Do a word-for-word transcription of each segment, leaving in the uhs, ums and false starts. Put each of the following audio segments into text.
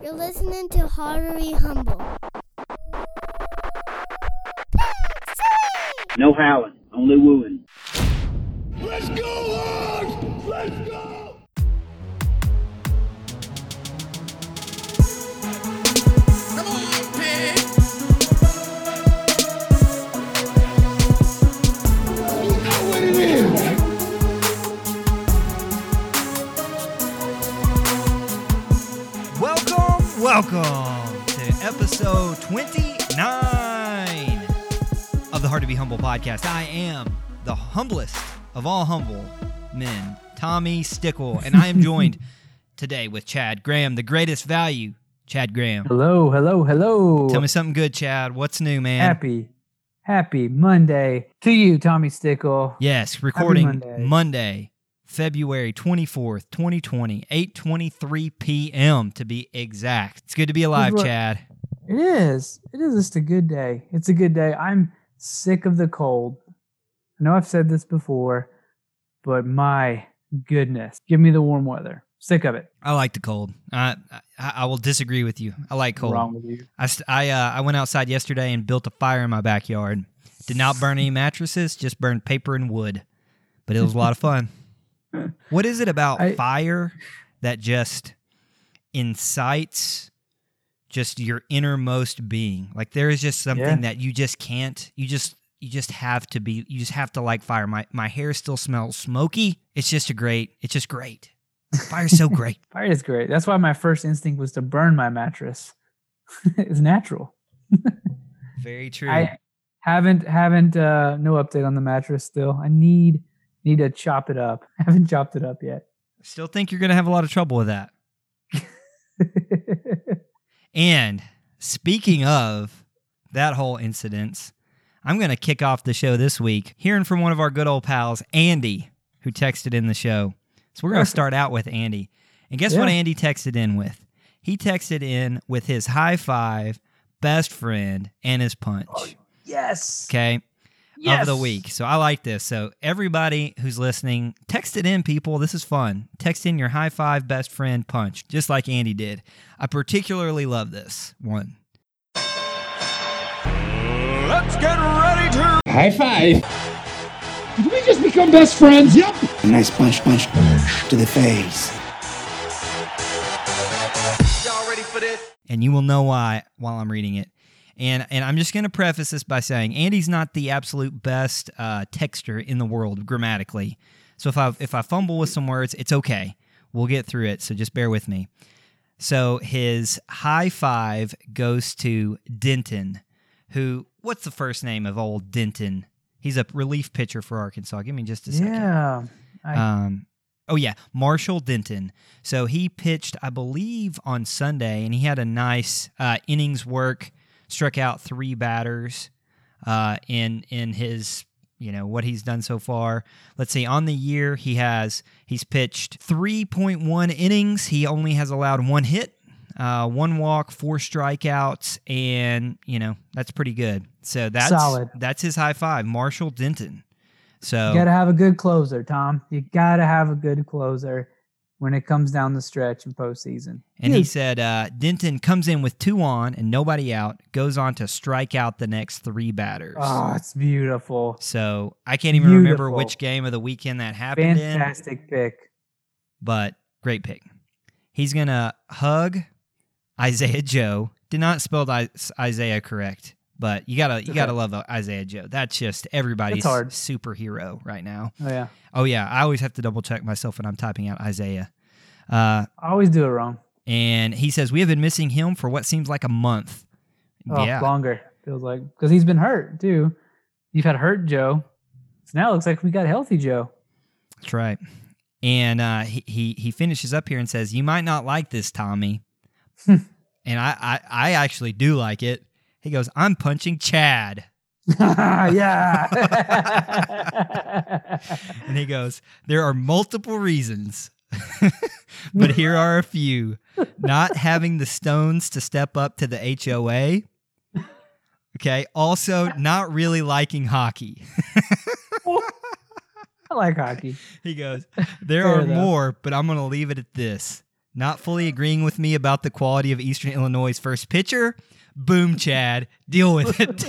You're listening to Hard to Be Humble. No howling, only wooing. Let's go, Hogs! Let's go! Come on, pig! You know what it is! Welcome, welcome to episode twenty-nine of the Hard to Be Humble podcast. I am the humblest of all humble men, Tommy Stickle, and I am joined today with Chad Graham, the greatest value, Chad Graham. Hello, hello, hello. Tell me something good, Chad. What's new, man? Happy, happy Monday to you, Tommy Stickle. Yes, recording Monday. Monday, February twenty-fourth, twenty twenty, eight twenty-three p.m. to be exact. It's good to be alive, What- Chad. It is. It is just a good day. It's a good day. I'm sick of the cold. I know I've said this before, but my goodness, give me the warm weather. Sick of it. I like the cold. I, I I will disagree with you. I like cold. Wrong with you. I st- I uh, I went outside yesterday and built a fire in my backyard. Did not burn any mattresses, just burned paper and wood. But it was a lot of fun. What is it about I- fire that just incites just your innermost being? Like there is just something Yeah. that you just can't. You just you just have to be. You just have to like fire. My my hair still smells smoky. It's just a great. It's just great. Fire's so great. Fire is great. That's why my first instinct was to burn my mattress. It's natural. Very true. I haven't haven't uh no update on the mattress still. I need need to chop it up. I haven't chopped it up yet. Still think you're gonna have a lot of trouble with that. And speaking of that whole incident, I'm going to kick off the show this week hearing from one of our good old pals, Andy, who texted in the show. So we're going to start out with Andy. And guess what Yeah. Andy texted in with? He texted in with his high five, best friend, and his punch. Yes. Okay? Yes. Of the week. So I like this. So everybody who's listening, text it in, people. This is fun. Text in your high five, best friend, punch, just like Andy did. I particularly love this one. Let's get ready to... High five. Did we just become best friends? Yep! A nice punch, punch, punch to the face. Y'all ready for this? And you will know why while I'm reading it. And and I'm just going to preface this by saying Andy's not the absolute best uh, texter in the world grammatically. So if I if I fumble with some words, it's okay. We'll get through it. So just bear with me. So his high five goes to Denton, who, what's the first name of old Denton? He's a relief pitcher for Arkansas. Give me just a second. Yeah. I, Um, oh, yeah, Marshall Denton. So he pitched, I believe, on Sunday, and he had a nice uh, innings work, struck out three batters uh, in in his, you know, what he's done so far. Let's see, on the year, he has, he's pitched three point one innings. He only has allowed one hit, uh, one walk, four strikeouts, and, you know, that's pretty good. So that's Solid. That's his high five, Marshall Denton. So you got to have a good closer, Tom. You got to have a good closer when it comes down the stretch in postseason. And he Huge. said uh, Denton comes in with two on and nobody out, goes on to strike out the next three batters. Oh, it's beautiful. So I can't even remember Beautiful. which game of the weekend that happened in, Fantastic pick. but great pick. He's going to hug Isaiah Joe. Did not spell I- Isaiah correct, but you gotta you okay. gotta love Isaiah Joe. That's just everybody's It's hard. superhero right now. Oh, yeah. Oh yeah, I always have to double check myself when I'm typing out Isaiah. Uh, I always do it wrong. and he says we have been missing him for what seems like a month. Oh, yeah, longer. Feels like. Because he's been hurt, too. You've had hurt Joe. So now it looks like we got healthy Joe. that's right. And uh, he, he he finishes up here and says, "You might not like this, Tommy," and I, I I actually do like it. He goes, "I'm punching Chad," Yeah. and he goes, "There are multiple reasons." But here are a few. Not having the stones to step up to the H O A. Okay. Also, not really liking hockey. I like hockey. He goes, there Fair are though. more, but I'm going to leave it at this. Not fully agreeing with me about the quality of Eastern Illinois' first pitcher? Boom, Chad. Deal with it.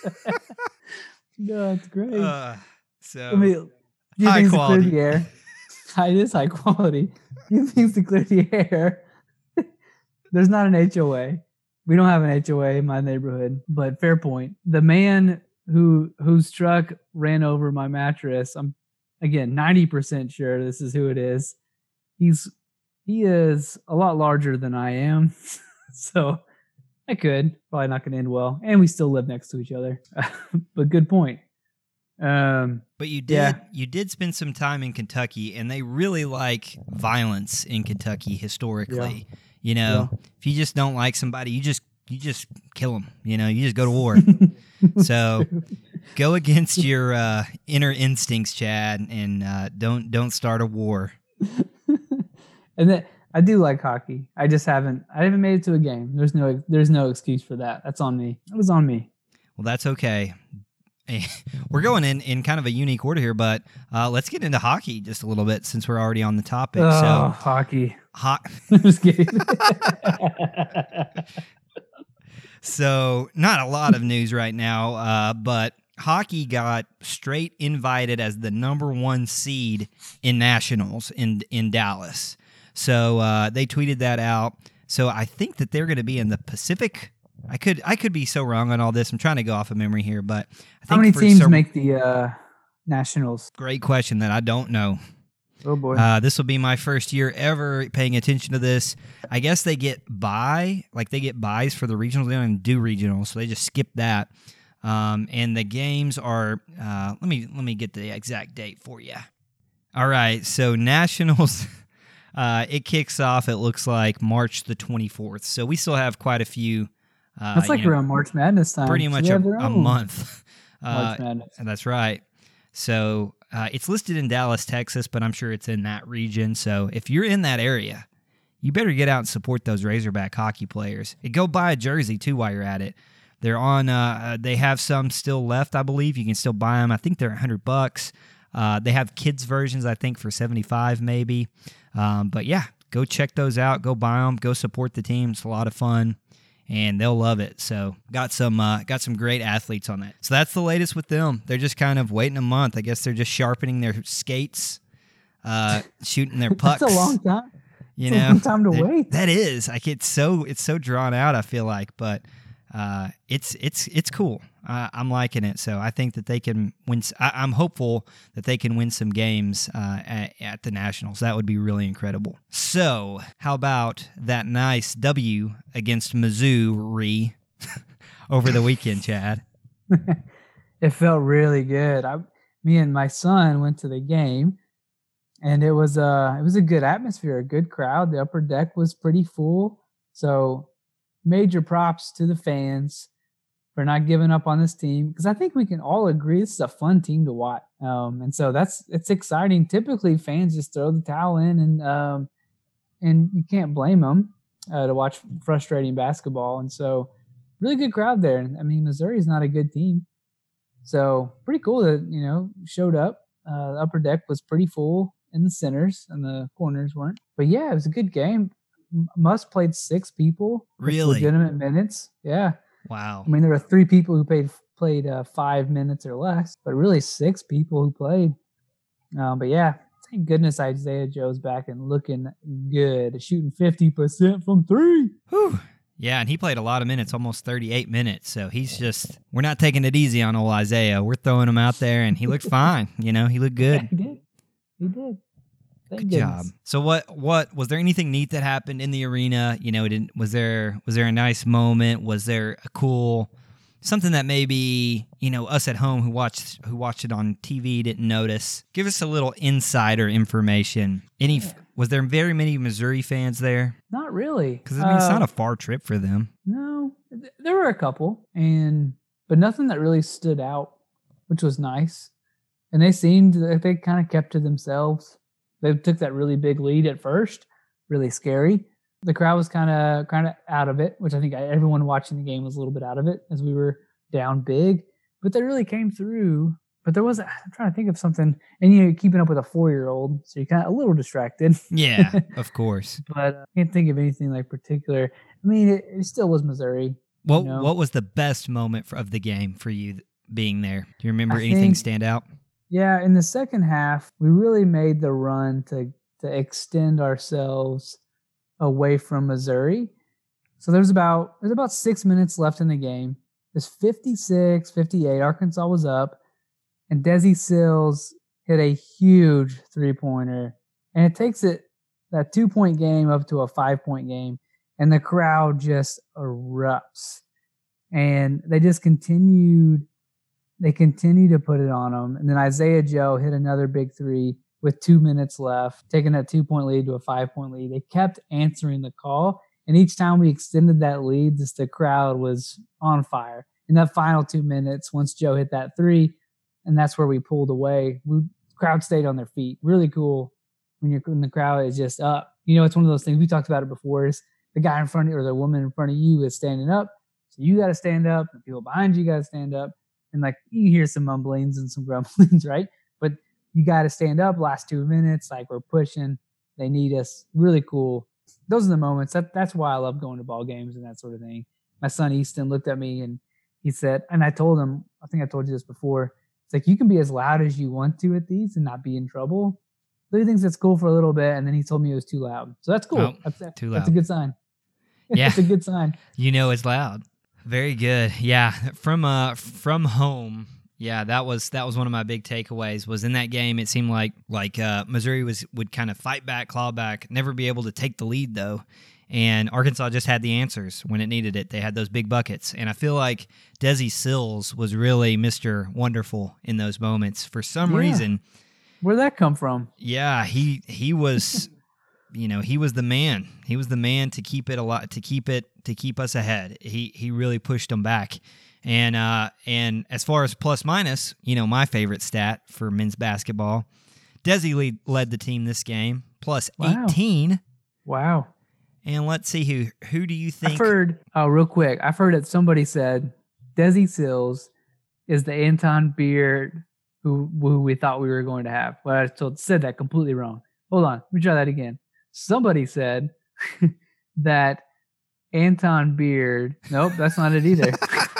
No, it's great. uh, so I mean, you high things quality. to clear the air. It is high quality. You things to clear the air. There's not an H O A. We don't have an H O A in my neighborhood. But fair point. The man who whose truck ran over my mattress, I'm again ninety percent sure this is who it is. He's he is a lot larger than I am, so I could probably not going to end well. And we still live next to each other. But good point. Um, But you did Yeah. you did spend some time in Kentucky, and they really like violence in Kentucky historically. You know, if you just don't like somebody, you just you just kill them. You know, you just go to war. So go against your uh, inner instincts, Chad, and uh, don't don't start a war. And then I do like hockey. I just haven't. I haven't made it to a game. There's no. There's no excuse for that. That's on me. It was on me. Well, that's okay. We're going in, in kind of a unique order here, but uh, let's get into hockey just a little bit since we're already on the topic. Oh, so, hockey. ho- Just kidding. so not a lot of news right now, uh, but hockey got straight invited as the number one seed in nationals in in Dallas. So uh, they tweeted that out. So I think that they're going to be in the Pacific. I could I could be so wrong on all this. I'm trying to go off of memory here, but I think How many for teams some- make the uh, nationals? Great question that I don't know. Oh boy. Uh, this will be my first year ever paying attention to this. I guess they get bye, like they get buys for the regionals. They don't even do regionals, so they just skip that. Um, and the games are. Uh, let me let me get the exact date for you. All right, so nationals. Uh, it kicks off. It looks like March the twenty-fourth. So we still have quite a few. Uh, That's like you know, around March Madness time. pretty So much they a, have their a own month. Uh, March Madness. that's right. So uh, it's listed in Dallas, Texas, but I'm sure it's in that region. So if you're in that area, you better get out and support those Razorback hockey players. And go buy a jersey too while you're at it. They're on. Uh, they have some still left, I believe. You can still buy them. I think they're a hundred bucks. Uh, they have kids versions, I think, for seventy-five maybe. Um, but yeah, go check those out. Go buy them. Go support the team. It's a lot of fun, and they'll love it. So got some uh, got some great athletes on that. So that's the latest with them. They're just kind of waiting a month. I guess they're just sharpening their skates, uh, shooting their pucks. That's a long time. You It's a know, long time to That- wait. That is like it's so it's so drawn out. I feel like, but uh, it's it's it's cool. Uh, I'm liking it. So I think that they can win. s- I, am hopeful that they can win some games uh, at, at the Nationals. That would be really incredible. So how about that nice W against Missouri over the weekend, Chad? It felt really good. I, me and my son went to the game, and it was a it was a good atmosphere, a good crowd. The upper deck was pretty full, so major props to the fans for not giving up on this team, because I think we can all agree this is a fun team to watch. Um, and so that's it's exciting. Typically, fans just throw the towel in, and um, and you can't blame them uh, to watch frustrating basketball. And so, really good crowd there. And I mean, Missouri's not a good team, so pretty cool that you know showed up. Uh, the upper deck was pretty full in the centers, and the corners weren't. But yeah, it was a good game. M- Muss played six people, with Really? legitimate minutes. Yeah. Wow. I mean, there were three people who played played uh, five minutes or less, but really six people who played. Um, but yeah, thank goodness Isaiah Joe's back and looking good, shooting fifty percent from three. Whew. Yeah, and he played a lot of minutes, almost thirty-eight minutes. So he's just, we're not taking it easy on old Isaiah. We're throwing him out there, and he looked fine. You know, he looked Yeah, good. he did. He did. Thank Good goodness. job. So what what was there anything neat that happened in the arena? You know, didn't was there was there a nice moment? Was there a cool something that maybe, you know, us at home who watched who watched it on T V didn't notice? Give us a little insider information. Any was there very many Missouri fans there? Not really. Cuz I mean, it's Uh, not a far trip for them. No, th- there were a couple, and but nothing that really stood out, which was nice. And they seemed that they kind of kept to themselves. They took that really big lead at first, really scary. The crowd was kind of kind of out of it, which I think everyone watching the game was a little bit out of it as we were down big. But they really came through but there was, I'm trying to think of something, and you're keeping up with a four-year-old, so you're kind of a little distracted. Yeah, of course. But uh, I can't think of anything like particular. I mean, it, it still was Missouri. What you know? What was the best moment for, of the game for you being there? Do you remember I anything think- stand out? Yeah, in the second half, we really made the run to to extend ourselves away from Missouri. So there's about there's about six minutes left in the game. It's fifty-six fifty-eight. Arkansas was up, and Desi Sills hit a huge three-pointer, and it takes it that two-point game up to a five-point game, and the crowd just erupts. And they just continued They continue to put it on them. And then Isaiah Joe hit another big three with two minutes left, taking that two-point lead to a five-point lead. They kept answering the call, and each time we extended that lead, just the crowd was on fire. In that final two minutes, once Joe hit that three, and that's where we pulled away, we, the crowd stayed on their feet. Really cool when, you're, when the crowd is just up. You know, it's one of those things, we talked about it before, is the guy in front of you or the woman in front of you is standing up, so you got to stand up, and people behind you got to stand up. And like you hear some mumblings and some grumblings, right? But you got to stand up last two minutes. Like we're pushing. They need us. Really cool. Those are the moments. That That's why I love going to ball games and that sort of thing. My son Easton looked at me and he said, and I told him, I think I told you this before. It's like you can be as loud as you want to at these and not be in trouble. So he thinks that's cool for a little bit. And then he told me it was too loud. So that's cool. Oh, that's, that's, too that's loud. a good sign. Yeah. That's a good sign. You know it's loud. Very good. Yeah, from uh from home. Yeah, that was that was one of my big takeaways. Was in that game, it seemed like like uh, Missouri was would kind of fight back, claw back, never be able to take the lead though, and Arkansas just had the answers when it needed it. They had those big buckets, and I feel like Desi Sills was really Mister Wonderful in those moments for some Yeah. reason. Where'd that come from? Yeah, he he was, you know, he was the man. He was the man to keep it a lot to keep it to keep us ahead. He he really pushed them back. And uh, and as far as plus minus, you know, my favorite stat for men's basketball, Desi lead, led the team this game, plus Wow. eighteen. Wow. And let's see who who do you think? I've heard, oh, real quick, I've heard that somebody said Desi Sills is the Anton Beard who who we thought we were going to have. Well, I told, said that completely wrong. Hold on, let me try that again. Somebody said that Anton Beard, nope, that's not it either.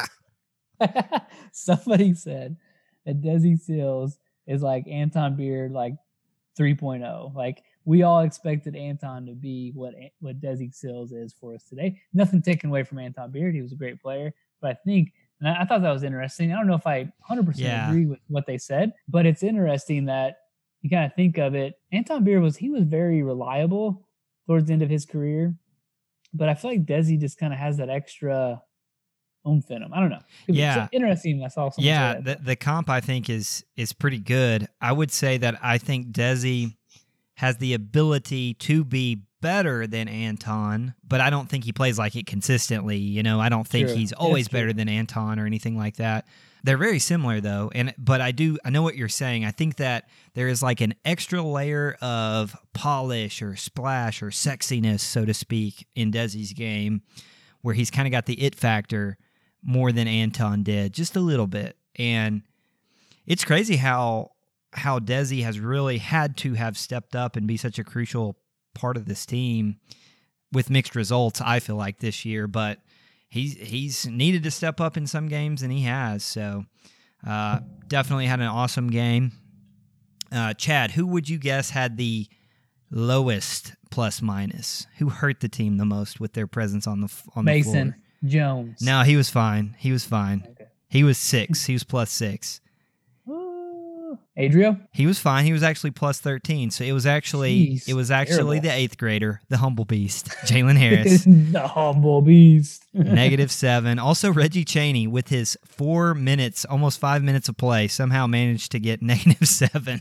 Somebody said that Desi Sills is like Anton Beard, like three point oh. Like we all expected Anton to be what what Desi Sills is for us today. Nothing taken away from Anton Beard; he was a great player. But I think, and I, I thought that was interesting. I don't know if I one hundred percent Yeah. agree with what they said, but it's interesting that you kind of think of it. Anton Beard was he was very reliable towards the end of his career, but I feel like Desi just kind of has that extra oomph in him. I don't know. It's Yeah. interesting. I saw someone Yeah, say the that. the comp I think is is pretty good. I would say that I think Desi has the ability to be better than Anton, but I don't think he plays like it consistently. You know, I don't think Sure. he's That's always true. better than Anton or anything like that. They're very similar though, and but I do I know what you're saying. I think that there is like an extra layer of polish or splash or sexiness, so to speak, in Desi's game, where he's kind of got the it factor more than Anton did, just a little bit. And it's crazy how how Desi has really had to have stepped up and be such a crucial part of this team with mixed results, I feel like, this year. But he's he's needed to step up in some games, and he has. So uh, definitely had an awesome game. Uh, Chad, who would you guess had the lowest plus minus? Who hurt the team the most with their presence on the on the Mason floor? Jones. No, he was fine. He was fine. Okay. He was six. He was plus six. Uh, Adrio? He was fine. He was actually plus thirteen. So it was actually Jeez, it was actually terrible. the eighth grader, the humble beast, Jalen Harris, The humble beast. negative seven. Also Reggie Chaney with his four minutes, almost five minutes of play, somehow managed to get negative seven.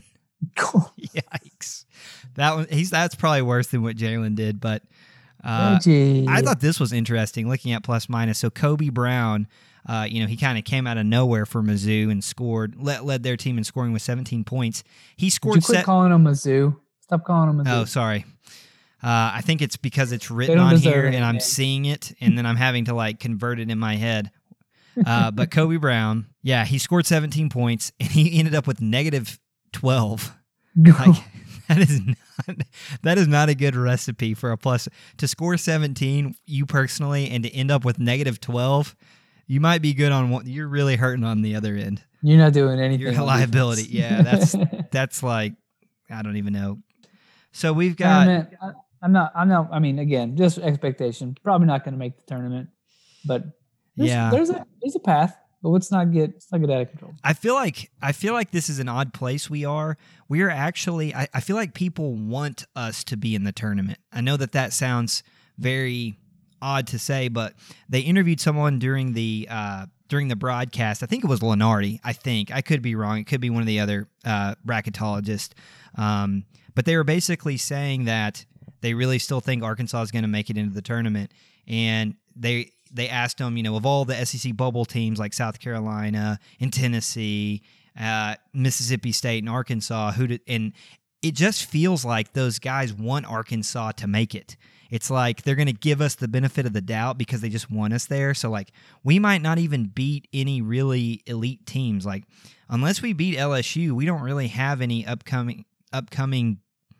Yikes! That was he's that's probably worse than what Jalen did, but. Uh, Reggie. I thought this was interesting looking at plus minus. So Kobe Brown, uh, you know, he kind of came out of nowhere for Mizzou and scored, led, led their team in scoring with seventeen points. He Would scored you quit set. calling him Mizzou? Stop calling him Mizzou. Oh, sorry. Uh, I think it's because it's written don't on deserve here it, and I'm man. seeing it, and then I'm having to like convert it in my head. Uh, but Kobe Brown, Yeah, he scored seventeen points, and he ended up with negative twelve. Like, that is not that is not a good recipe for a plus. To score seventeen, you personally, and to end up with negative twelve, you might be good on one. You're really hurting on the other end. You're not doing anything. Your on liability. defense. Yeah, that's that's like, I don't even know. So we've got. Tournament, I, I'm not. I'm not. I mean, again, just expectation. Probably not going to make the tournament, but there's, Yeah. there's a there's a path. But let's not get let's not get out of control. I feel like I feel like this is an odd place we are. We are actually. I, I feel like people want us to be in the tournament. I know that that sounds very odd to say, but they interviewed someone during the uh, during the broadcast. I think it was Lenardi. I think I could be wrong. It could be one of the other uh, bracketologists. Um, but they were basically saying that they really still think Arkansas is going to make it into the tournament, and they. They asked them, you know, of all the S E C bubble teams like South Carolina and Tennessee, uh, Mississippi State and Arkansas, who did, and it just feels like those guys want Arkansas to make it. It's like they're going to give us the benefit of the doubt because they just want us there. So, like, we might not even beat any really elite teams. Like, unless we beat L S U, we don't really have any upcoming upcoming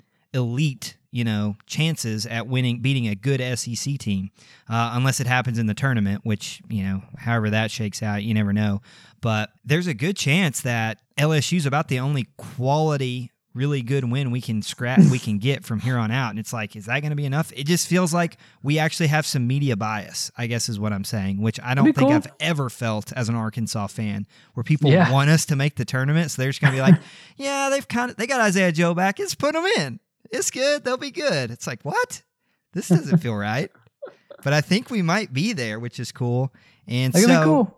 elite, you know, chances at winning, beating a good S E C team, uh, unless it happens in the tournament, which, you know, however that shakes out, you never know. But there's a good chance that L S U's about the only quality, really good win we can scrap, we can get from here on out. And it's like, is that going to be enough? It just feels like we actually have some media bias, I guess is what I'm saying, which I don't That'd be think cool. I've ever felt as an Arkansas fan, where people Yeah. want us to make the tournament. So they're just going to be like, yeah, they've kind of, they got Isaiah Joe back. Let's put them in. It's good. They'll be good. It's like, what? This doesn't feel right. But I think we might be there, which is cool. And That could so be cool.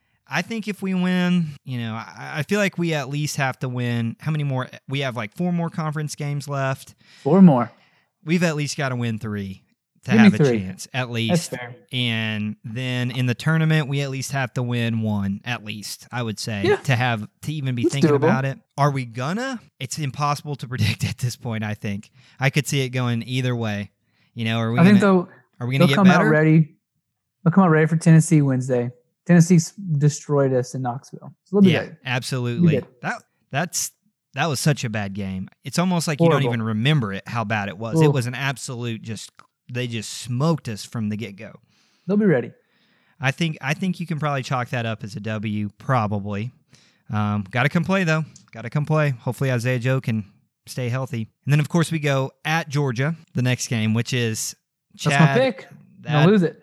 I think if we win, you know, I, I feel like we at least have to win. How many more? We have like four more conference games left. Four more. We've at least got to win three to Give me have a three. chance, at That's least. fair. And then in the tournament, we at least have to win one, at least, I would say, Yeah. to have to even be That's thinking doable. about it. Are we gonna? It's impossible to predict at this point, I think. I could see it going either way. You know, are we I think gonna, they'll are we gonna they'll get come better? out ready. They'll come out ready for Tennessee Wednesday. Tennessee s- destroyed us in Knoxville. So they'll be Yeah, ready. absolutely. You did. That that's that was such a bad game. It's almost like you Horrible. don't even remember it, how bad it was. Ooh. It was an absolute just they just smoked us from the get-go. They'll be ready. I think I think you can probably chalk that up as a W, probably. Um, got to come play though. Got to come play. Hopefully Isaiah Joe can stay healthy. And then of course we go at Georgia the next game, which is Chad. That's my pick. that- Don't lose it.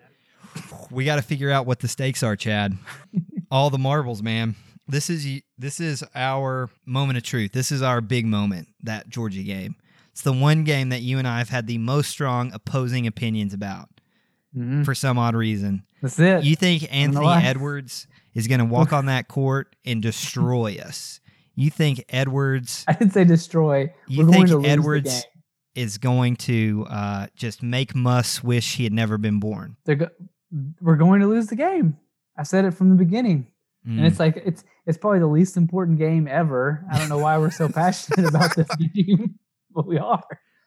We got to figure out what the stakes are, Chad. All the marbles, man. This is this is our moment of truth. This is our big moment, that Georgia game. It's the one game that you and I have had the most strong opposing opinions about Mhm. for some odd reason. That's it. You think know Anthony why. Edwards is going to walk on that court and destroy us? You think Edwards I didn't say destroy. You We're think going to lose the Edwards game. is going to uh, just make Muss wish he had never been born? They're go- we're going to lose the game. I said it from the beginning. Mm. And it's like it's it's probably the least important game ever. I don't know why we're so passionate about this game, but we are.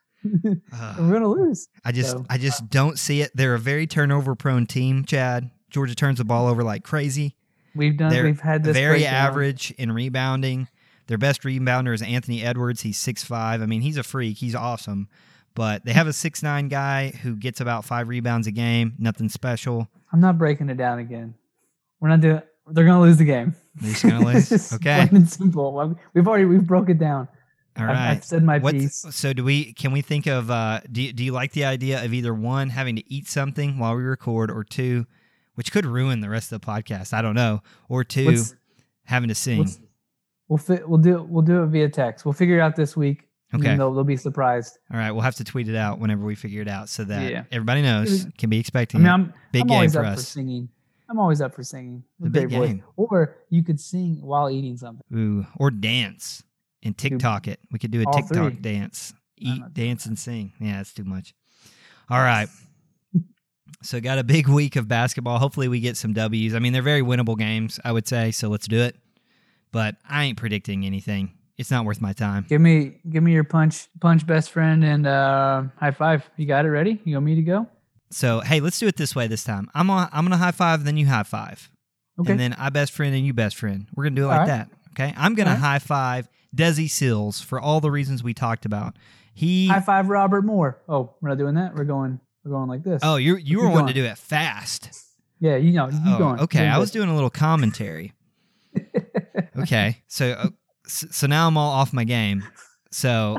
Ugh. We're gonna lose. I just So- I just don't see it. They're a very turnover prone team, Chad. Georgia turns the ball over like crazy. We've done. They're we've had this very breakdown. average in rebounding. Their best rebounder is Anthony Edwards. He's six five. I mean, he's a freak. He's awesome. But they have a six nine guy who gets about five rebounds a game. Nothing special. I'm not breaking it down again. We're not doing. They're gonna lose the game. They're just gonna It's lose. just Okay. plain and simple. We've already we've broke it down. All I've, right. I've said my What's- piece. So do we? Can we think of? Uh, do you, Do you like the idea of either one having to eat something while we record, or two, which could ruin the rest of the podcast? I don't know. Or two, What's- having to sing. What's- We'll fi- we'll do it. We'll do it via text. We'll figure it out this week. and Okay. then they'll they'll be surprised. All right, we'll have to tweet it out whenever we figure it out, so that Yeah. everybody knows. Can be I expecting mean, it. I'm Big I'm game always for up for us. singing. I'm always up for singing. The Great big voice. game. Or you could sing while eating something. Ooh, or dance and TikTok it. We could do a All TikTok three. dance. I'm Eat, not doing dance, and sing. Yeah, that's too much. All right. So got a big week of basketball. Hopefully we get some W's. I mean, they're very winnable games, I would say, so let's do it. But I ain't predicting anything. It's not worth my time. Give me give me your punch punch best friend and uh, high five. You got it ready? You want me to go? So, hey, let's do it this way this time. I'm on, I'm going to high five, then you high five. Okay. and then I best friend and you best friend. We're gonna do it All like right. that. Okay. I'm gonna All right. high five Desi Sills for all the reasons we talked about. He. High five Robert Moore. Oh, we're not doing that. We're going. We're going like this. Oh, you you Keep were wanting to going. do it fast. Yeah, you know. You Oh, going. okay. Doing I was this. doing a little commentary. Okay. So uh, s- so now I'm all off my game. So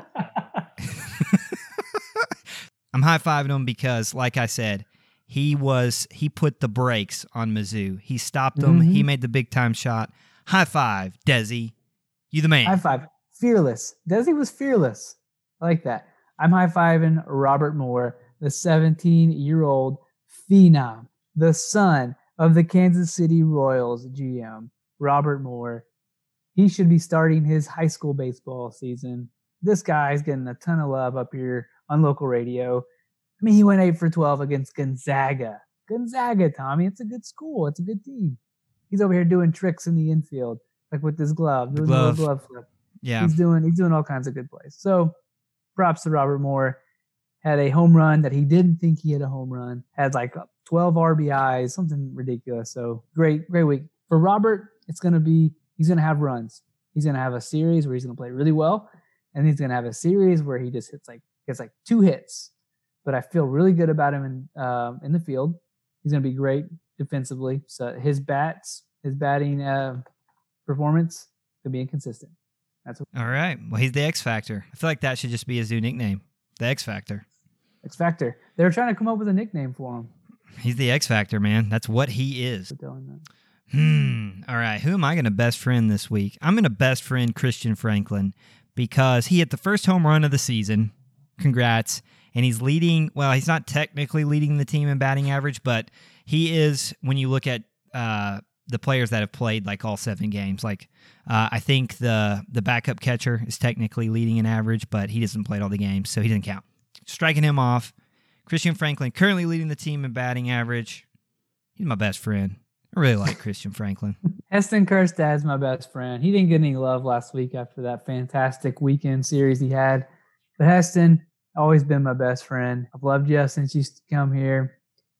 I'm high fiving him because, like I said, he was he put the brakes on Mizzou. He stopped them. Mhm. He made the big time shot. High five, Desi. You the man. High five. Fearless. Desi was fearless. I like that. I'm high fiving Robert Moore, the seventeen year old phenom, the son of the Kansas City Royals G M, Robert Moore. He should be starting his high school baseball season. This guy's getting a ton of love up here on local radio. I mean, he went eight for twelve against Gonzaga. Gonzaga, Tommy. It's a good school. It's a good team. He's over here doing tricks in the infield, like with this glove, doing the little glove. glove flip. Yeah. He's doing he's doing all kinds of good plays. So props to Robert Moore. Had a home run that he didn't think he had a home run. Had like twelve R B Is, something ridiculous. So great, great week. For Robert, it's gonna be he's gonna have runs. He's gonna have a series where he's gonna play really well, and he's gonna have a series where he just hits like gets like two hits. But I feel really good about him in uh, in the field. He's gonna be great defensively. So his bats, his batting uh, performance could be inconsistent. That's what All right. Well, he's the X Factor. I feel like that should just be his new nickname, the X Factor. X Factor. They were trying to come up with a nickname for him. He's the X Factor, man. That's what he is. But telling them. Hmm. All right. Who am I going to best friend this week? I'm going to best friend Christian Franklin because he hit the first home run of the season. Congrats. And he's leading. Well, he's not technically leading the team in batting average, but he is when you look at uh, the players that have played like all seven games. Like uh, I think the the backup catcher is technically leading in average, but he doesn't play all the games, so he doesn't count. Striking him off. Christian Franklin currently leading the team in batting average. He's my best friend. I really like Christian Franklin. Heston Kerstad's my best friend. He didn't get any love last week after that fantastic weekend series he had. But Heston, always been my best friend. I've loved you since you used to come here.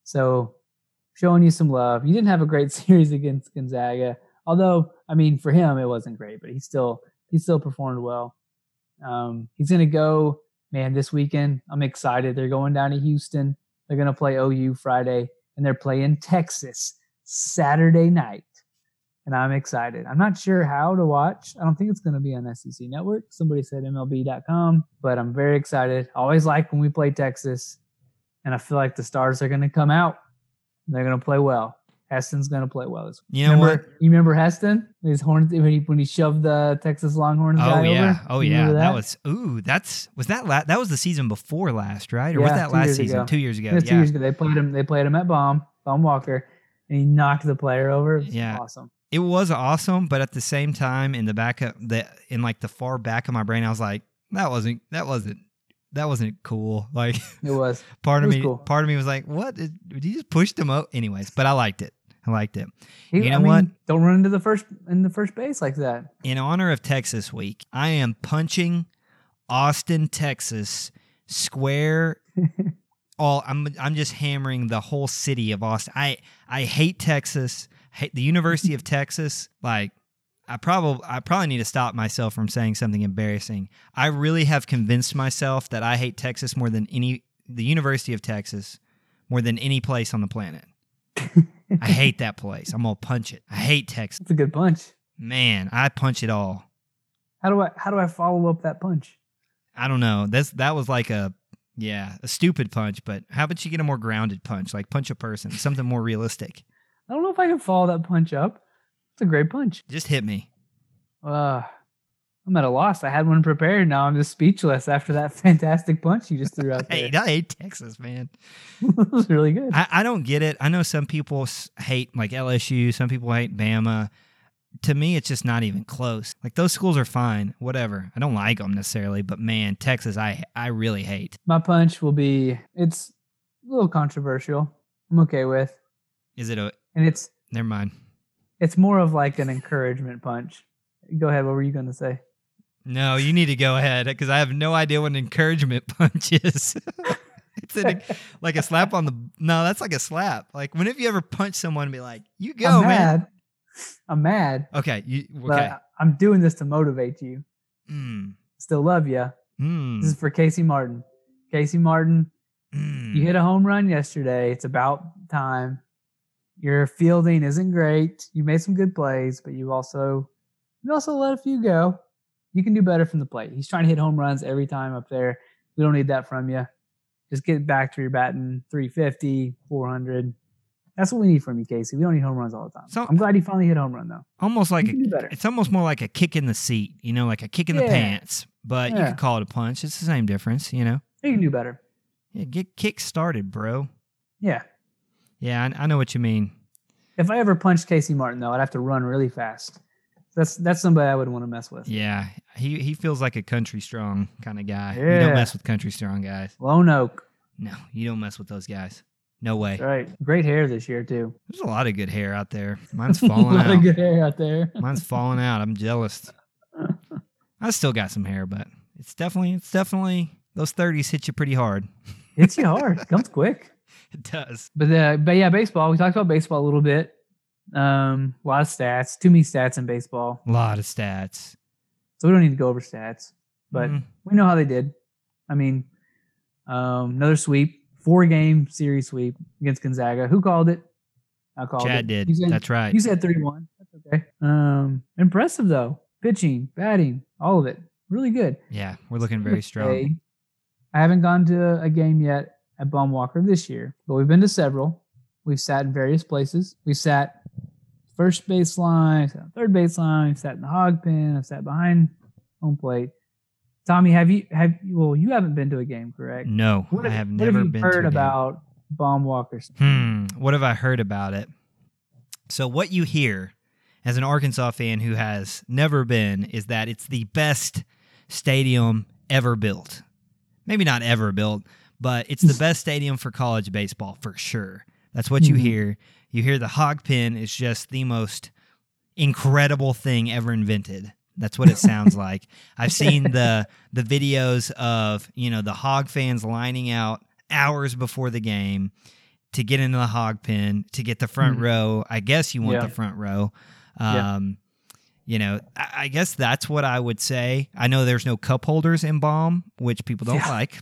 So showing you some love. You didn't have a great series against Gonzaga. Although, I mean, for him, it wasn't great, but he still he still performed well. Um, he's going to go, man, this weekend. I'm excited. They're going down to Houston. They're going to play O U Friday, and they're playing Texas Saturday night. And I'm excited. I'm not sure how to watch. I don't think it's going to be on S E C Network. Somebody said M L B dot com, but I'm very excited. I always like when we play Texas, and I feel like the stars are going to come out. They're going to play well. Heston's going to play well this week. You know remember, what? You remember Heston? His horn when he when he shoved the Texas Longhorns Oh guy yeah. over. Oh You yeah. remember That? that was ooh. That's was that la- that was the season before last, right? Or was Yeah, that two last years season? ago. Two years ago. It was two Yeah. years ago. They played him. They played him at Baum, Baum Walker, and he knocked the player over. It was Yeah. awesome. It was awesome, but at the same time, in the back of the in like the far back of my brain, I was like, that wasn't that wasn't that wasn't cool. Like It was. part It of was me, cool. part of me was like, what? Did, did you just push them out? Anyways, but I liked it. I liked it. He, You know I mean, what? Don't run into the first in the first base like that. In honor of Texas Week, I am punching Austin, Texas, square. all I'm I'm just hammering the whole city of Austin. I I hate Texas. Hate the University of Texas. Like I probably I probably need to stop myself from saying something embarrassing. I really have convinced myself that I hate Texas more than any the University of Texas more than any place on the planet. I hate that place. I'm gonna punch it. I hate Texas. It's a good punch. Man, I punch it all. How do I how do I follow up that punch? I don't know. That's that was like a yeah, a stupid punch, but how about you get a more grounded punch? Like punch a person, something more realistic. I don't know if I can follow that punch up. It's a great punch. Just hit me. Uh, I'm at a loss. I had one prepared. Now I'm just speechless after that fantastic punch you just threw out there. Hey, I hate Texas, man. It was really good. I, I don't get it. I know some people s- hate like L S U. Some people hate Bama. To me, it's just not even close. Like those schools are fine, whatever. I don't like them necessarily, but man, Texas, I I really hate. My punch will be, it's a little controversial. I'm okay with. Is it a? And it's Never mind. it's more of like an encouragement punch. Go ahead. What were you going to say? No, you need to go ahead because I have no idea what an encouragement punch is. It's an, like a slap on the. No, that's like a slap. Like when have you ever punched someone and be like, "You go, I'm man"? mad. I'm mad. Okay. You, But okay. I'm doing this to motivate you. Mm, Still love you. mm, This is for Casey Martin. Casey Martin, mm. you hit a home run yesterday. It's about time. Your fielding isn't great. You made some good plays, but you also you also let a few go. You can do better from the plate. He's trying to hit home runs every time up there. We don't need that from you. Just get back to your batting three fifty, four hundred. That's what we need from you, Casey. We don't need home runs all the time. So- I'm glad he finally hit a home run, though. Almost like You can do better. a, it's almost more like a kick in the seat, you know, like a kick in the Yeah. pants. But you Yeah. could call it a punch. It's the same difference, you know. You can do better. Yeah, get kick started, bro. Yeah. Yeah, I, I know what you mean. If I ever punched Casey Martin, though, I'd have to run really fast. That's that's somebody I would want to mess with. Yeah, he he feels like a country strong kind of guy. You Yeah. don't mess with country strong guys. Lone Oak. No, you don't mess with those guys. No way. Right. Great hair this year, too. There's a lot of good hair out there. Mine's a falling lot out. of good hair out there. Mine's falling out. I'm jealous. I still got some hair, but it's definitely it's definitely those thirties hit you pretty hard. Hits you hard. Comes quick. It does. But uh, but yeah, baseball. We talked about baseball a little bit. Um, a lot of stats. Too many stats in baseball. A lot of stats. So we don't need to go over stats. But Mhm. we know how they did. I mean, um, another sweep. Four game series sweep against Gonzaga. Who called it? I called Chad it. did. You said, That's right. You said three one. That's okay. Um, impressive though. Pitching, batting, all of it. Really good. Yeah, we're looking very strong. Okay. I haven't gone to a game yet at Baumwalker this year, but we've been to several. We've sat in various places. We sat first baseline, sat on third baseline, sat in the hog pen, I've sat behind home plate. Tommy, have you have well, you haven't been to a game, correct? No, What I have what never have you been heard to a game. about Baumwalker? Hmm. What have I heard about it? So what you hear as an Arkansas fan who has never been is that it's the best stadium ever built. Maybe not ever built, but it's the best stadium for college baseball for sure. That's what you Mhm. hear. You hear the hog pen is just the most incredible thing ever invented. That's what it sounds like. I've seen the the videos of, you know, the hog fans lining out hours before the game to get into the hog pen, to get the front Mhm. row. I guess you want Yeah. the front row. Yeah. Um, you know, I, I guess that's what I would say. I know there's no cup holders in Baum, which people don't Yeah. like.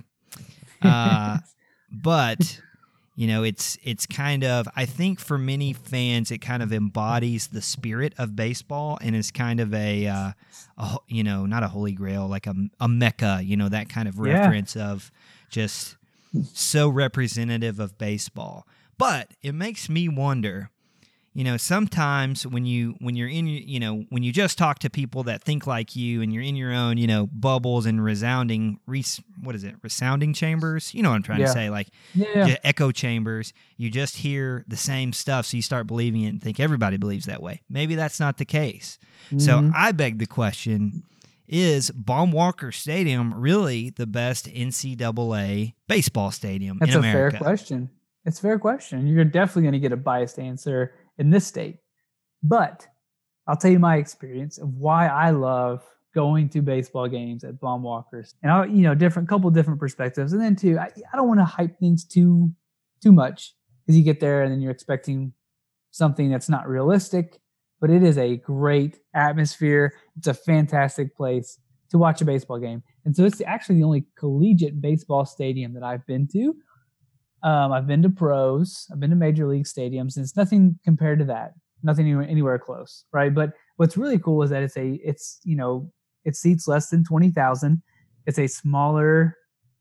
Uh, but you know, it's it's kind of, I think for many fans, it kind of embodies the spirit of baseball and is kind of a, uh, a ho- you know, not a holy grail, like a, a mecca, you know, that kind of Yeah. reference of just so representative of baseball. But it makes me wonder, you know, sometimes when you when you're in, your- you know, when you just talk to people that think like you and you're in your own, you know, bubbles and resounding, res, what is it, resounding chambers? You know what I'm trying Yeah. to say, like Yeah. ju- echo chambers. You just hear the same stuff, so you start believing it and think everybody believes that way. Maybe that's not the case. So Mhm. I beg the question: is Baum-Walker Stadium really the best N C double A baseball stadium That's in a America? fair question. It's a fair question. You're definitely going to get a biased answer in this state. But I'll tell you my experience of why I love going to baseball games at Baumwalkers. And I'll, you know, different couple different perspectives. And then too, I, I don't want to hype things too too much because you get there and then you're expecting something that's not realistic. But it is a great atmosphere. It's a fantastic place to watch a baseball game. And so it's actually the only collegiate baseball stadium that I've been to. Um, I've been to pros, I've been to major league stadiums, and it's nothing compared to that. Nothing anywhere, anywhere close, right? But what's really cool is that it's a, it's you know, it seats less than twenty thousand. It's a smaller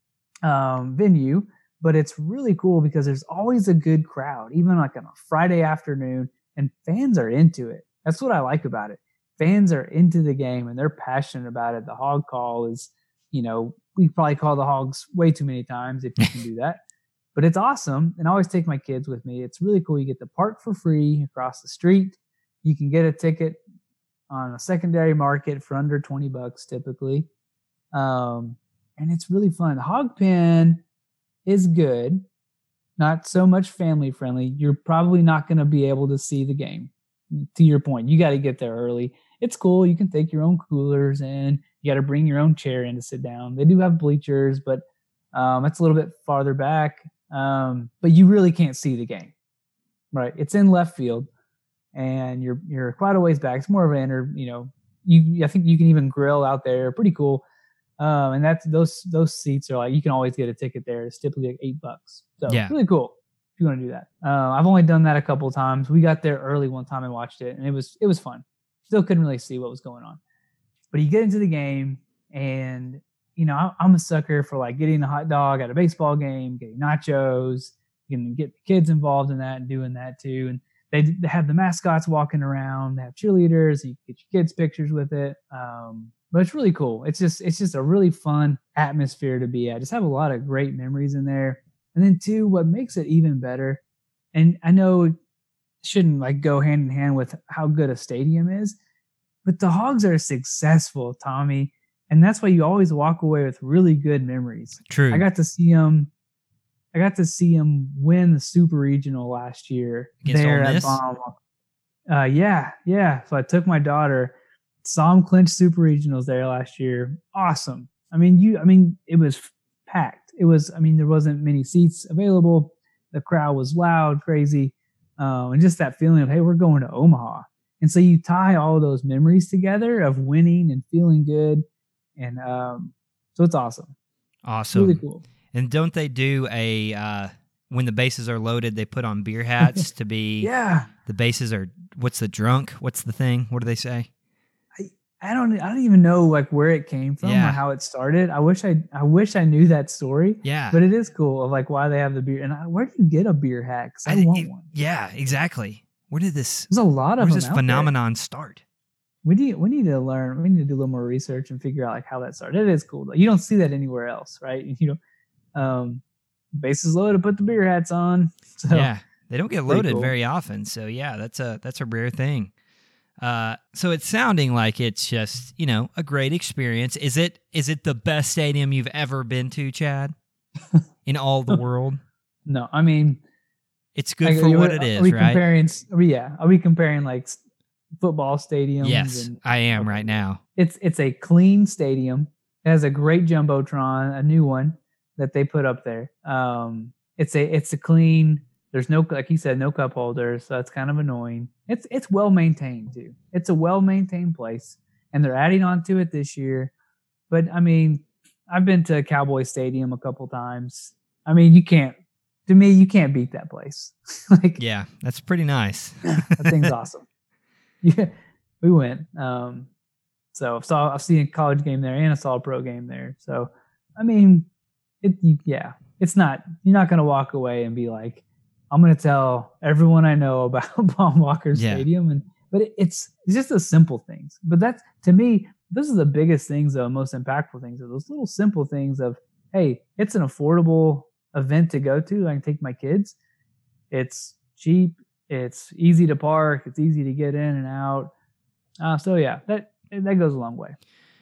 um, venue, but it's really cool because there's always a good crowd, even like on a Friday afternoon, and fans are into it. That's what I like about it. Fans are into the game and they're passionate about it. The hog call is, you know, we probably call the hogs way too many times if you can do that. But it's awesome, and I always take my kids with me. It's really cool. You get to park for free across the street. You can get a ticket on a secondary market for under twenty bucks typically. Um, and it's really fun. The hog pen is good, not so much family friendly. You're probably not going to be able to see the game. To your point, you got to get there early. It's cool. You can take your own coolers in. You got to bring your own chair in to sit down. They do have bleachers, but um, it's a little bit farther back. Um, but you really can't see the game, right? It's in left field. and you're you're quite a ways back. It's more of an inner, you know, you I think you can even grill out there. Pretty cool. Um, and that's those those seats are like you can always get a ticket there. It's typically like eight bucks. So Yeah. really cool if you want to do that. Uh, I've only done that a couple of times. We got there early one time and watched it, and it was it was fun. Still couldn't really see what was going on, but you get into the game, and you know I, I'm a sucker for like getting a hot dog at a baseball game, getting nachos. You can get the kids involved in that and doing that too. And they, they have the mascots walking around. They have cheerleaders. You can get your kids pictures with it. Um, But it's really cool. It's just it's just a really fun atmosphere to be at. Just have a lot of great memories in there. And then two, what makes it even better, and I know it shouldn't like go hand in hand with how good a stadium is, but the Hogs are successful, Tommy, and that's why you always walk away with really good memories. True. I got to see them. I got to see them win the Super Regional last year Against there Ole at Miss? Baum. Uh, yeah, yeah. So I took my daughter. Saw them clinch Super Regionals there last year. Awesome. I mean, you. I mean, it was packed. It was. I mean, there wasn't many seats available. The crowd was loud, crazy, um, and just that feeling of, hey, we're going to Omaha. And so you tie all those memories together of winning and feeling good, and um, so it's awesome. Awesome. Really cool. And don't they do a uh, when the bases are loaded, they put on beer hats to be Yeah. the bases are what's the drunk? What's the thing? What do they say? I don't. I don't even know like where it came from Yeah. or how it started. I wish I. I wish I knew that story. Yeah. But it is cool of like why they have the beer. And I, where do you get a beer hat? 'Cause I, I- want it- one. Yeah, exactly. Where did this There's a lot of where them. does this out there. phenomenon start? We need. We need to learn. We need to do a little more research and figure out like how that started. It is cool though. You don't see that anywhere else, right? You know, um, bases loaded, put the beer hats on. So, Yeah. They don't get Pretty loaded cool. very often. So yeah, that's a that's a rare thing. Uh, so it's sounding like it's just, you know, a great experience. Is it is it the best stadium you've ever been to, Chad? In all the world? No, I mean, It's good like, for are what we- it Are is, we right? comparing? Are we, yeah. Are we comparing like s- football stadiums? Yes, And, I am okay. right now. It's it's a clean stadium. It has a great jumbotron, a new one that they put up there. Um, it's a it's a clean. There's no, like you said, no cup holders, so it's kind of annoying. It's it's well maintained too. It's a well maintained place, and they're adding on to it this year. But I mean, I've been to Cowboy Stadium a couple times. I mean, you can't. To me, you can't beat that place. like Yeah, that's pretty nice. that thing's awesome. Yeah, we went. Um, so I saw I've seen a college game there and I saw a pro game there. So I mean, it you, yeah, it's not you're not gonna walk away and be like, I'm gonna tell everyone I know about Baum Walker Yeah. Stadium. And but it, it's it's just the simple things. But that's to me, those are the biggest things, though, most impactful things are those little simple things of, hey, it's an affordable event to go to. I can take my kids. It's cheap. It's easy to park. It's easy to get in and out. Uh, so yeah, that that goes a long way.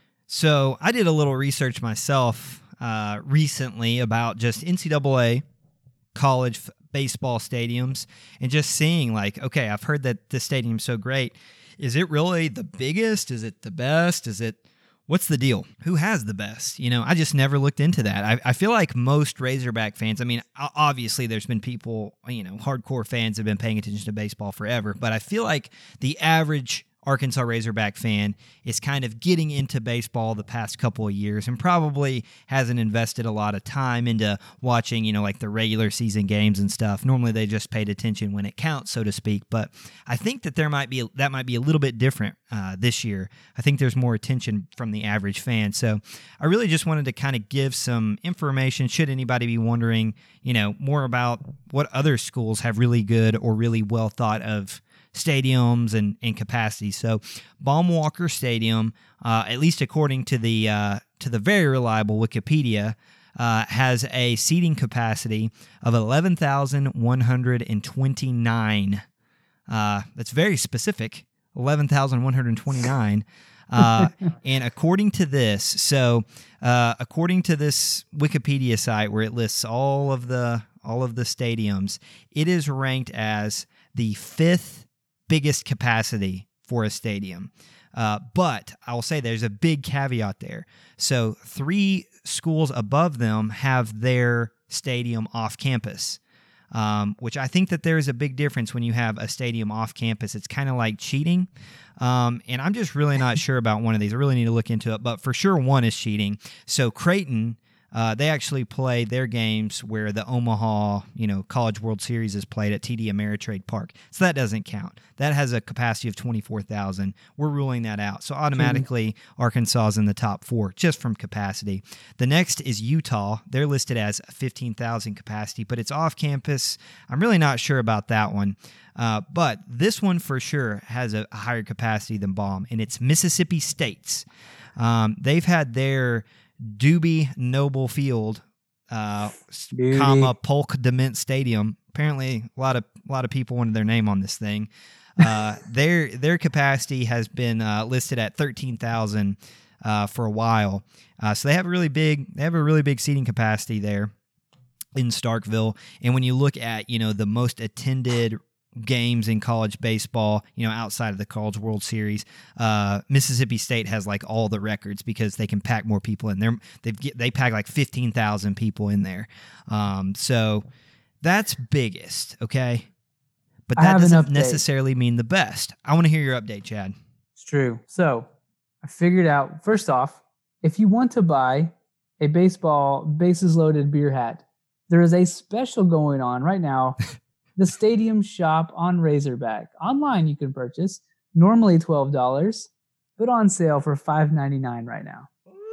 So I did a little research myself uh, recently about just N C double A college f- baseball stadiums and just seeing like, okay, I've heard that this stadium's so great. Is it really the biggest? Is it the best? Is it, what's the deal? Who has the best? You know, I just never looked into that. I, I feel like most Razorback fans, I mean, o- obviously there's been people, you know, hardcore fans have been paying attention to baseball forever, but I feel like the average Arkansas Razorback fan is kind of getting into baseball the past couple of years and probably hasn't invested a lot of time into watching, you know, like the regular season games and stuff. Normally they just paid attention when it counts, so to speak. But I think that there might be that might be a little bit different uh, this year. I think there's more attention from the average fan. So I really just wanted to kind of give some information should anybody be wondering, you know, more about what other schools have really good or really well thought of stadiums and, and capacity. So Baum Walker Stadium, uh, at least according to the uh, to the very reliable Wikipedia, uh, has a seating capacity of eleven thousand one hundred twenty-nine. Uh, that's very specific, eleven thousand one hundred twenty-nine. Uh, and according to this, so uh, according to this Wikipedia site where it lists all of the all of the stadiums, it is ranked as the fifth biggest capacity for a stadium. Uh, but I'll say there's a big caveat there. So three schools above them have their stadium off campus. um, which I think that there is a big difference when you have a stadium off campus. It's kind of like cheating, um, and I'm just really not sure about one of these. I really need to look into it, but for sure one is cheating. So Creighton, uh, they actually play their games where the Omaha, you know, College World Series is played at T D Ameritrade Park. So that doesn't count. That has a capacity of twenty-four thousand. We're ruling that out. So automatically Arkansas is in the top four just from capacity. The next is Utah. They're listed as fifteen thousand capacity, but it's off campus. I'm really not sure about that one. Uh, but this one for sure has a higher capacity than Baum, and it's Mississippi State's. Um, they've had their Doobie Noble Field, uh, Doobie. comma Polk Dement Stadium. Apparently, a lot of a lot of people wanted their name on this thing. Uh, their their capacity has been uh, listed at thirteen thousand uh, for a while. Uh, so they have a really big they have a really big seating capacity there in Starkville. And when you look at you know the most attended games in college baseball, you know, outside of the College World Series, uh, Mississippi State has like all the records because they can pack more people in there. They they pack like fifteen thousand people in there. Um, so that's biggest, okay? But I that have an doesn't update. necessarily mean the best. I want to hear your update, Chad. It's true. So I figured out, first off, if you want to buy a baseball bases loaded beer hat, there is a special going on right now. The Stadium Shop on Razorback. Online you can purchase, normally twelve dollars, but on sale for five ninety-nine right now.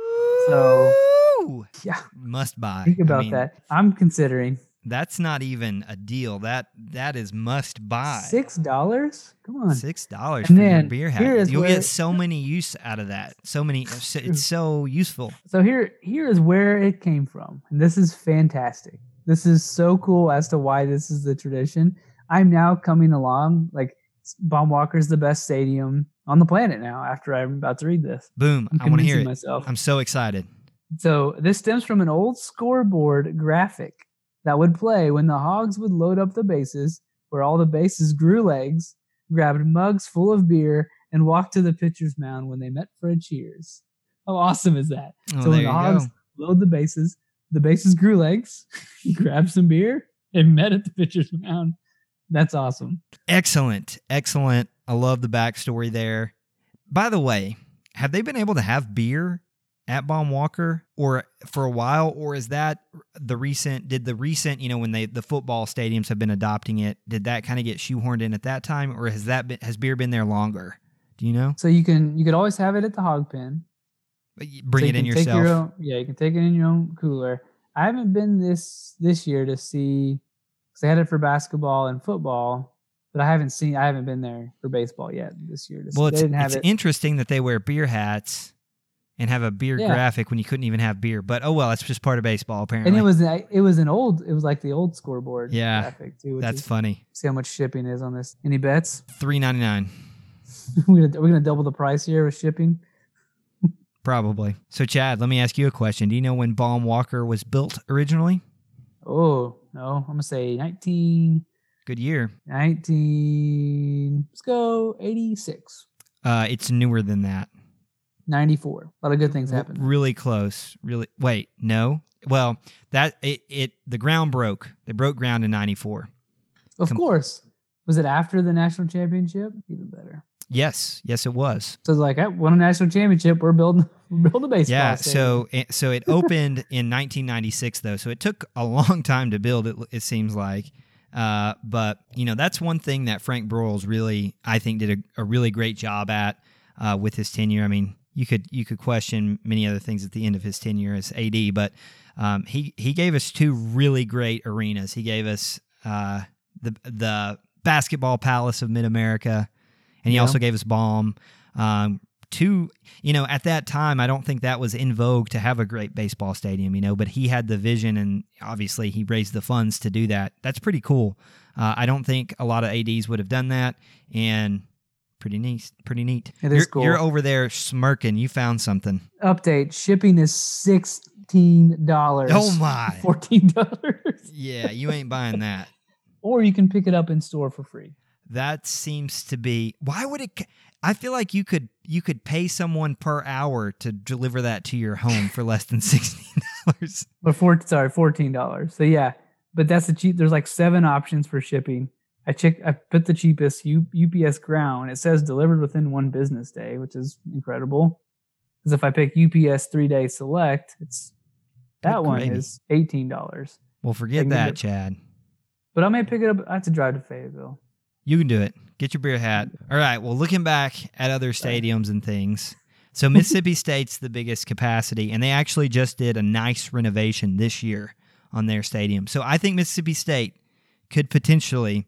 So, Ooh, yeah, must buy. think about I mean, that. I'm considering That's not even a deal. That that is must buy. six dollars. Come on. Six dollars And for your then beer here hat. is You'll where- get so many use out of that. So many. It's so useful. So here, here is where it came from, and this is fantastic. This is so cool as to why this is the tradition. I'm now coming along like Baum Walker's the best stadium on the planet now. After I'm about to read this, Boom! I'm I want to hear convincing it. myself. I'm so excited. So this stems from an old scoreboard graphic that would play when the Hogs would load up the bases, where all the bases grew legs, grabbed mugs full of beer, and walked to the pitcher's mound when they met for a cheers. How awesome is that? Oh, so there when the you Hogs go. load the bases, the bases grew legs, grabbed some beer, and met at the pitcher's mound. That's awesome. Excellent, excellent. I love the backstory there. By the way, have they been able to have beer at Baum Walker or for a while, or is that the recent? Did the recent, you know, when they the football stadiums have been adopting it, did that kind of get shoehorned in at that time, or has that been, has beer been there longer? Do you know? So you can you could always have it at the Hog Pen. Bring So it you in can take yourself. Your own, yeah, you can take it in your own cooler. I haven't been this this year to see, because they had it for basketball and football, but I haven't seen. I haven't been there for baseball yet this year. To see. Well, They it's didn't have it's it. interesting that they wear beer hats and have a beer Yeah. graphic when you couldn't even have beer. But oh well, that's just part of baseball apparently. And it was it was an old. It was like the old scoreboard Yeah, graphic too. Which That's is, funny. see how much shipping is on this. Any bets? Three ninety nine. we're gonna we're gonna double the price here with shipping. Probably. So, Chad, let me ask you a question. Do you know when Baum Walker was built originally? Oh no, I'm gonna say nineteen Good year. nineteen. Let's go eighty-six. Uh, it's newer than that. ninety-four. A lot of good things R- happened. really close. Really. Wait, no. Well, that it, it the ground broke. They broke ground in ninety-four. Of Com- course. Was it after the national championship? Even better. Yes, yes, it was. So it's like, I won a national championship. We're building, we're building a baseball. Yeah. stadium. So, it, so it opened in nineteen ninety-six, though. So it took a long time to build. It, it seems like. Uh, but you know, that's one thing that Frank Broyles really, I think, did a, a really great job at uh, with his tenure. I mean, you could you could question many other things at the end of his tenure as A D, but um, he he gave us two really great arenas. He gave us uh, the the Basketball Palace of Mid America, and he Yeah. also gave us Baum. Um, two, you know, at that time, I don't think that was in vogue to have a great baseball stadium, you know, but he had the vision, and obviously he raised the funds to do that. That's pretty cool. Uh, I don't think a lot of A Ds would have done that, and pretty neat. Pretty neat. It you're, is cool. You're over there smirking. You found something. Update: shipping is sixteen dollars. Oh my! Fourteen dollars. Yeah, you ain't buying that. Or you can pick it up in store for free. That seems to be. Why would it? I feel like you could you could pay someone per hour to deliver that to your home for less than sixteen dollars. But four, sorry, fourteen dollars. So yeah, but that's the cheap. There's like seven options for shipping. I check. I put the cheapest U, UPS ground. It says delivered within one business day, which is incredible. Because if I pick U P S three day select, it's that Good one gravy. is eighteen dollars. Well, forget Taking that, it- Chad. But I may pick it up. I have to drive to Fayetteville. You can do it. Get your beer hat. All right. Well, looking back at other stadiums and things. So Mississippi State's the biggest capacity, and they actually just did a nice renovation this year on their stadium. So I think Mississippi State could potentially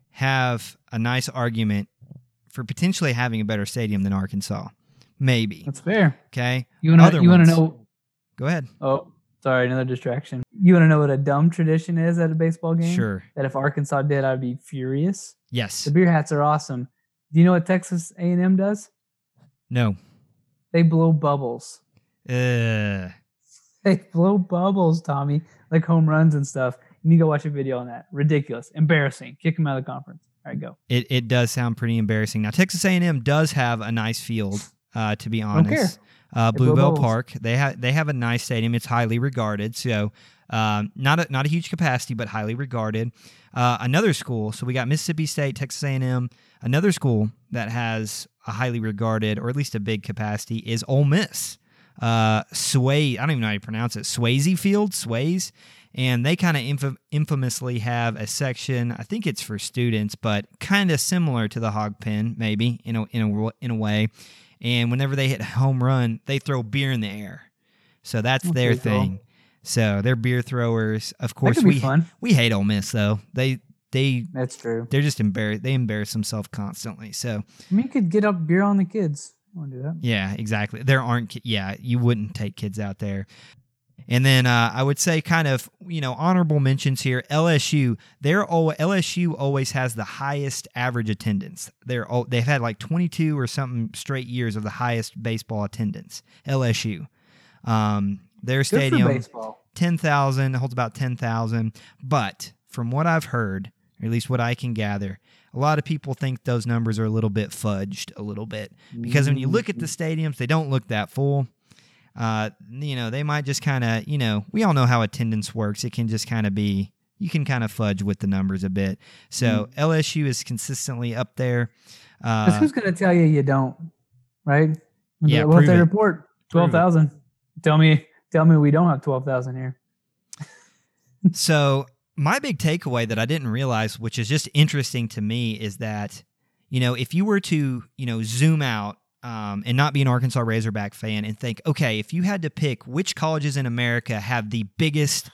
have a nice argument for potentially having a better stadium than Arkansas. Maybe. That's fair. Okay. You want Other to? You want to ones. know? Go ahead. Oh, sorry, another distraction. You want to know what a dumb tradition is at a baseball game? Sure. That if Arkansas did, I'd be furious. Yes. The beer hats are awesome. Do you know what Texas A and M does? No. They blow bubbles. Uh, They blow bubbles, Tommy, like home runs and stuff. You need to go watch a video on that. Ridiculous. Embarrassing. Kick them out of the conference. All right, go. it, it does sound pretty embarrassing. Now, Texas A and M does have a nice field, uh, to be honest. care. Uh, They blow Bluebell bubbles. Park. They have they have a nice stadium. It's highly regarded. So um, not a not a huge capacity, but highly regarded. Uh, another school. So we got Mississippi State, Texas A and M. Another school that has a highly regarded, or at least a big capacity, is Ole Miss. Uh, Sway. I don't even know how you pronounce it. Swayze Field. Sways. And they kind of inf- infamously have a section. I think it's for students, but kind of similar to the Hog Pen, maybe in a in a in a way. And whenever they hit a home run, they throw beer in the air. So that's That's their pretty cool. thing. So they're beer throwers. Of course, could be we fun. we hate Ole Miss though. They they That's true. they're just embarrassed. They embarrass themselves constantly. So I mean, you could get up beer on the kids. I want to do that. yeah, exactly. There aren't. ki- Yeah, you wouldn't take kids out there. And then uh, I would say kind of, you know, honorable mentions here. L S U, they're al- L S U always has the highest average attendance. They're al- they've had like twenty-two or something straight years of the highest baseball attendance. L S U, um, their Good stadium for baseball. ten thousand holds about ten thousand. But from what I've heard, or at least what I can gather, a lot of people think those numbers are a little bit fudged, a little bit, because when you look at the stadiums, they don't look that full. Uh, you know, they might just kind of, you know, we all know how attendance works. It can just kind of be, you can kind of fudge with the numbers a bit. So L S U is consistently up there. Because Uh, who's going to tell you you don't, right? Yeah, What if prove they it. report twelve thousand? Tell me, tell me we don't have twelve thousand here. so my big takeaway that I didn't realize, which is just interesting to me, is that, you know, if you were to, you know, zoom out um, and not be an Arkansas Razorback fan and think, okay, if you had to pick which colleges in America have the biggest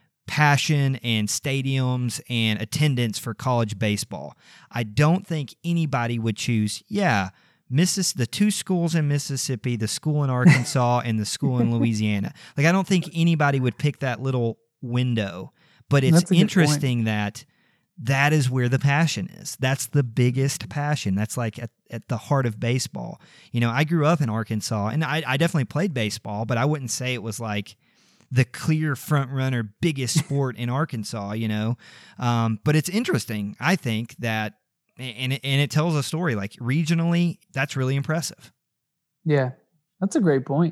passion and stadiums and attendance for college baseball, I don't think anybody would choose, yeah, Missis- the two schools in Mississippi, the school in Arkansas and the school in Louisiana. Like, I don't think anybody would pick that little window, but it's That's a good interesting that that is where the passion is. That's the biggest passion. That's like at, at the heart of baseball. You know, I grew up in Arkansas, and I, I definitely played baseball, but I wouldn't say it was like the clear front runner, biggest sport in Arkansas, you know. Um, but it's interesting, I think, that, and it, and it tells a story. Like, regionally, that's really impressive. Yeah, that's a great point.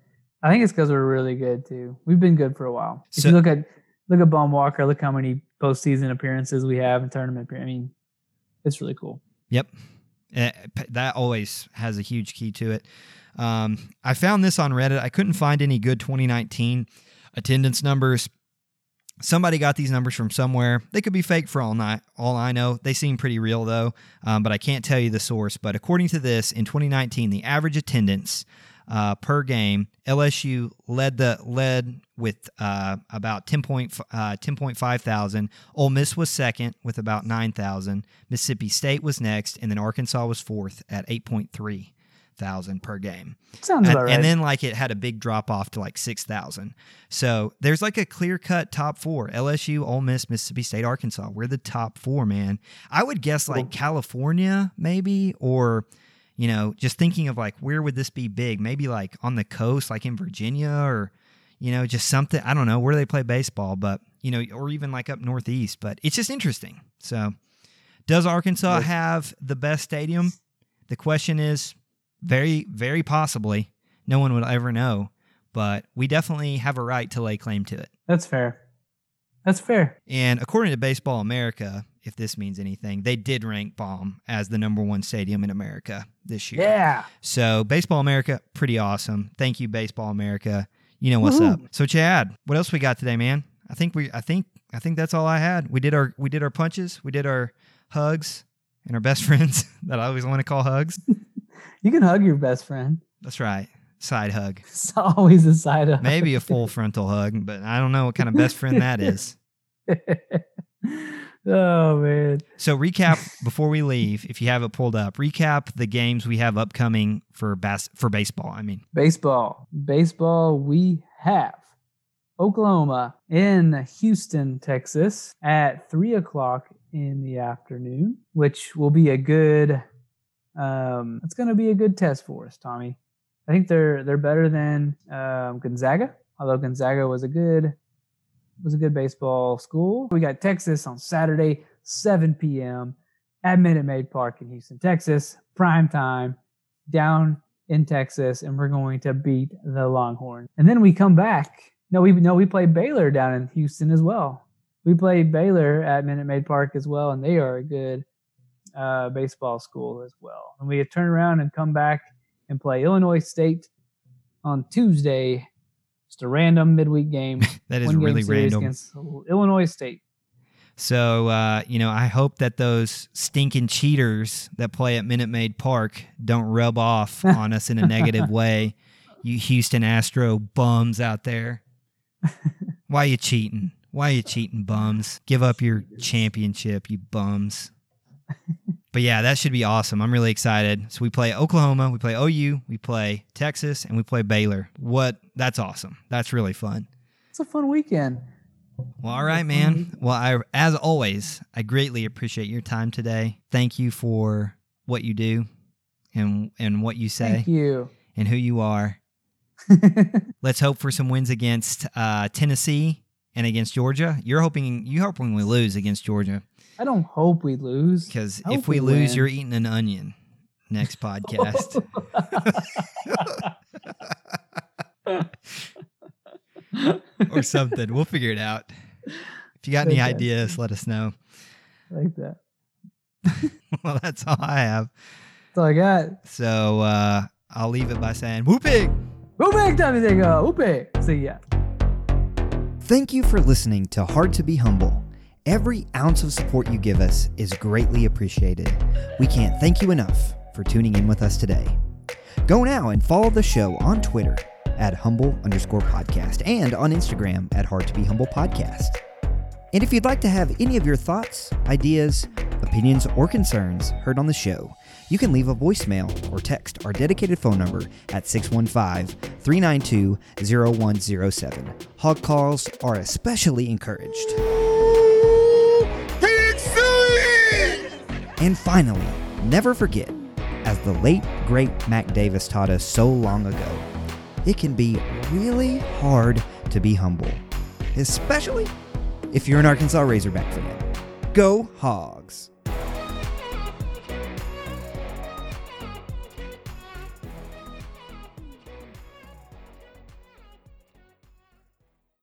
I think it's because we're really good too. We've been good for a while. If So- you look at look at Bum Walker, look how many postseason appearances we have and tournament. appear- I mean, it's really cool. Yep. Uh, p- that always has a huge key to it. Um, I found this on Reddit. I couldn't find any good twenty nineteen attendance numbers. Somebody got these numbers from somewhere. They could be fake for all, night, all I know. They seem pretty real, though, um, but I can't tell you the source. But according to this, in twenty nineteen, the average attendance uh, per game, L S U led the led with uh, about ten point five thousand. Ole Miss was second with about nine thousand. Mississippi State was next, and then Arkansas was fourth at eight point three thousand per game. Sounds And, about right. and then like it had a big drop off to like six thousand. So there's like a clear cut top four: L S U, Ole Miss, Mississippi State, Arkansas. We're the top four, man. I would guess like California maybe, or, you know, just thinking of like, where would this be big? Maybe like on the coast, like in Virginia, or, you know, just something, I don't know where they play baseball, but, you know, or even like up Northeast, but it's just interesting. So does Arkansas Yes. have the best stadium? The question is very, very possibly. No one would ever know, but we definitely have a right to lay claim to it. That's fair. That's fair. And according to Baseball America, if this means anything, they did rank Baum as the number one stadium in America this year. Yeah. So Baseball America, pretty awesome. Thank you, Baseball America. You know what's Woo-hoo. up. So Chad, what else we got today, man? I think we, I think, I think that's all I had. We did our, we did our punches, we did our hugs, and our best friends that I always want to call hugs. You can hug your best friend. That's right, side hug. It's always a side hug. Maybe a full frontal hug, but I don't know what kind of best friend that is. Oh, man. So recap before we leave, if you have it pulled up, recap the games we have upcoming for bas- for baseball. I mean, Baseball. Baseball, we have Oklahoma in Houston, Texas at three o'clock in the afternoon, which will be a good, um, it's going to be a good test for us, Tommy. I think they're they're better than um, Gonzaga, although Gonzaga was a good was a good baseball school. We got Texas on Saturday, seven p.m. at Minute Maid Park in Houston, Texas, prime time, down in Texas, and we're going to beat the Longhorns. And then we come back. No, we no we play Baylor down in Houston as well. We play Baylor at Minute Maid Park as well, and they are a good uh, baseball school as well. And we turn around and come back and play Illinois State on Tuesday. Just a random midweek game. that is One game really series random. against Illinois State. So, uh, you know, I hope that those stinking cheaters that play at Minute Maid Park don't rub off on us in a negative way. You Houston Astro bums out there. Why you cheating? Why you cheating, bums? Give up your championship, you bums. But yeah, that should be awesome. I'm really excited. So we play Oklahoma, we play O U, we play Texas, and we play Baylor. What? That's awesome. That's really fun. It's a fun weekend. Well, all right, man. Well, I, as always, I greatly appreciate your time today. Thank you for what you do and and what you say Thank you. and who you are. Let's hope for some wins against uh, Tennessee and against Georgia. You're hoping you hoping we lose against Georgia I don't hope we lose. because I if hope we, we lose, win. you're eating an onion next podcast. Or something. We'll figure it out. If you got any Fantastic. ideas, let us know. Like that. Well, that's all I have. That's all I got. So uh, I'll leave it by saying, Whoop pig! Whoop it, time to go. Whoop it. See ya. Thank you for listening to Hard to Be Humble. Every ounce of support you give us is greatly appreciated. We can't thank you enough for tuning in with us today. Go now and follow the show on Twitter at humble underscore podcast and on Instagram at Hard to Be Humble Podcast. And if you'd like to have any of your thoughts, ideas, opinions, or concerns heard on the show, you can leave a voicemail or text our dedicated phone number at six one five, three nine two, zero one zero seven. Hog calls are especially encouraged. And finally, never forget, as the late, great Mac Davis taught us so long ago, it can be really hard to be humble, especially if you're an Arkansas Razorback fan. Go Hogs!